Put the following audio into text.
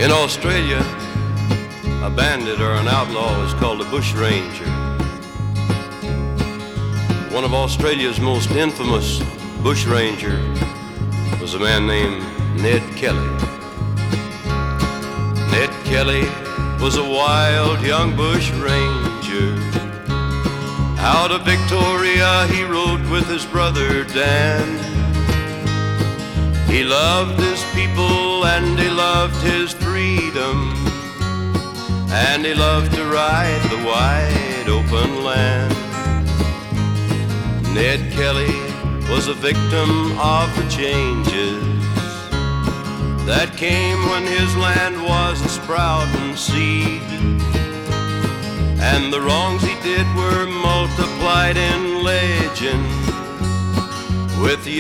In Australia, a bandit or an outlaw is called a bushranger. One of Australia's most infamous bushranger was a man named Ned Kelly. Ned Kelly was a wild young bushranger. Out of Victoria he rode with his brother Dan. He loved his people and he loved his freedom, and he loved to ride the wide open land. Ned Kelly was a victim of the changes that came when his land was a sprouting seed, and the wrongs he did were multiplied in legend with the